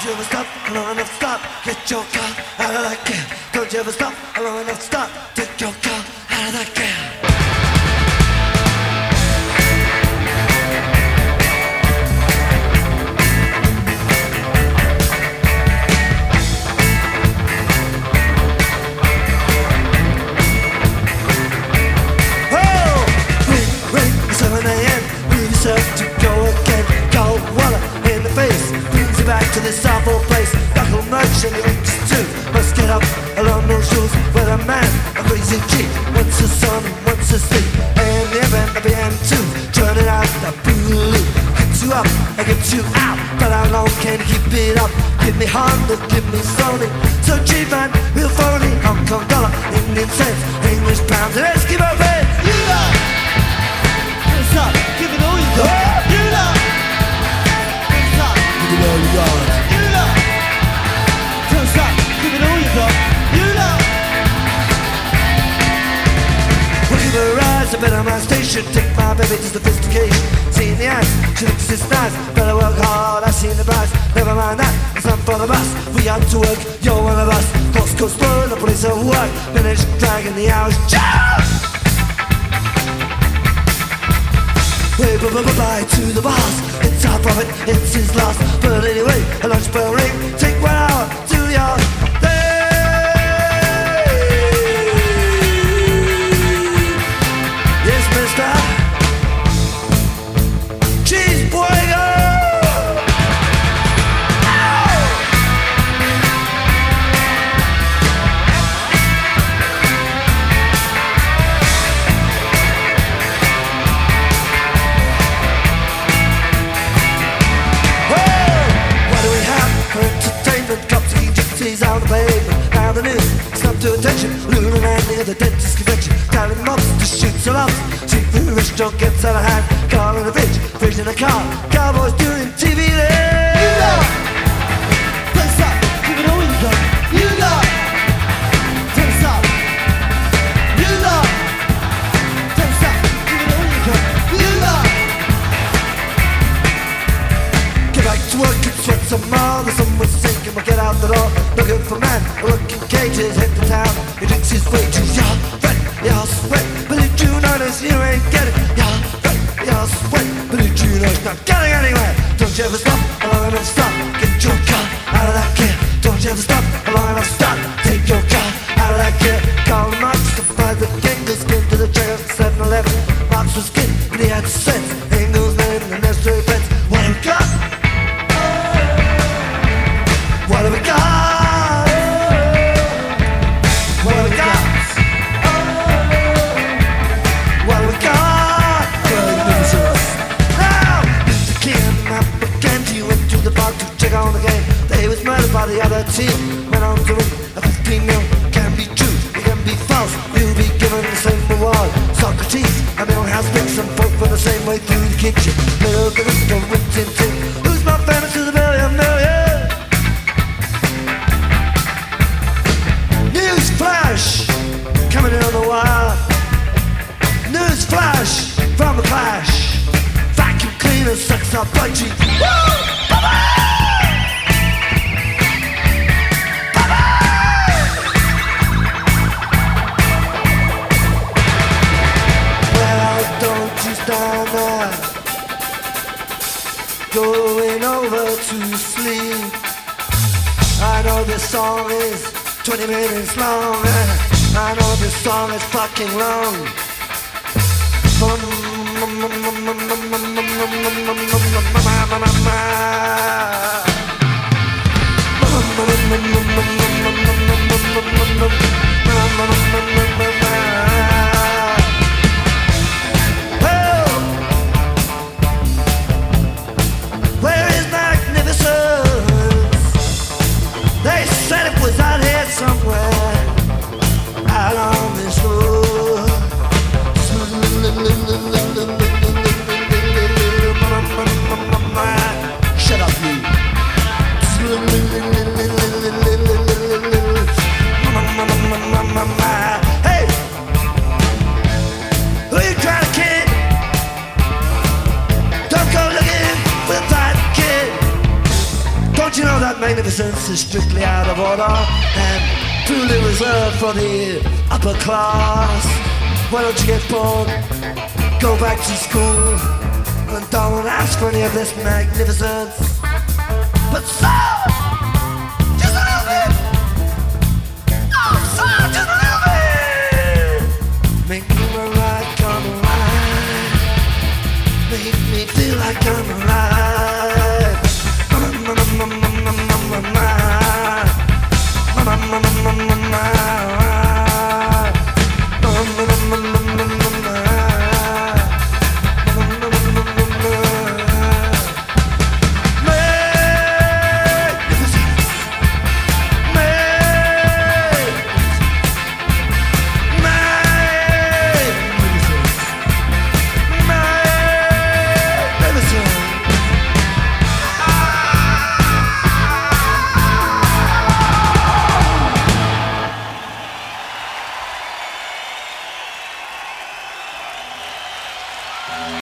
Don't you ever stop long enough, stop. Get your car out of that cab. Don't you ever stop long enough, stop. Take your car out of that cab. To go again, cold water in the face brings you back to this awful place. Buckle merchant links too. Must get up along those shoes with a man, a crazy cheek. Once the sun, once asleep, and the event, the PM2. Turn it out, the boogaloo. Gets you up, and gets you out. But how long can you keep it up? Give me Honda, give me Sony. So cheap and real phony. Hong Kong dollar, Indian cents, English pounds, and Eskimo pay. You know. Stop, give it all you got. You know. Stop, give it all you got. You know. Don't stop, give it all you got. You know. Looking for a rise, I've been on my station. Take my baby to sophistication. Seeing the eyes, she looks just nice. Better work hard, I've seen the price. Never mind that, it's not for the bus. We out to work, you're one of us. Cost goes slow, the police at work. Minutes dragging the hours. Jump! Hey, bye to the boss. It's our profit, it's his loss. But anyway, a lunch bell ring. Take 1 hour to your day. Yes, mister. Cheese boiler. On the pavement, now the news, stop to attention. Lunar landing at the dentist convention. Telling mobs to shoot so lost. See the restaurant gets out of hand. Car in a fridge in a car. Cowboys doing TV there. You know. Don't stop, give it all you got. You know. Don't stop. You know. Don't stop, give it all you got. You know. Get back to work and sweat some more. The sun was sinking, we'll get out the door. Looking for man, working cages, head to town. He drinks his wages, you're wet, you're sweat. But did you notice you ain't getting? You're wet, you're sweat. But did you know it's not getting anywhere? Don't you ever stop, long enough stop. Get your car out of that gear. Don't you ever stop, long enough stop. Take your car out of that gear. Call the Marx to buy the Engels, skin to the checker, 7-Eleven. Marx was skin, but he had sense. Engels, man, and there's three pets. What have we got? What have we got? On the game, they was murdered by the other team. Went on to win a 15 mil. Can be true, it can be false. You'll be given the same reward. Socrates, a middle house picks and folk for the same way through the kitchen. Middle of the risk of Winston Tin. Who's more famous to the million? News flash, coming in on the wire. News flash from the Clash. Vacuum cleaner sucks up budgie. Woo! Bye-bye! Down there, going over to sleep. I know this song is 20 minutes long. I know this song is fucking long. Where is magnificence? They said it was out here somewhere, out on this road. know that magnificence is strictly out of order and truly reserved for the upper class. Why don't you get born, go back to school, and don't ask for any of this magnificence. But so, just a little bit, oh, so just a little bit. Make me feel like I'm alive, make me feel like I'm alive.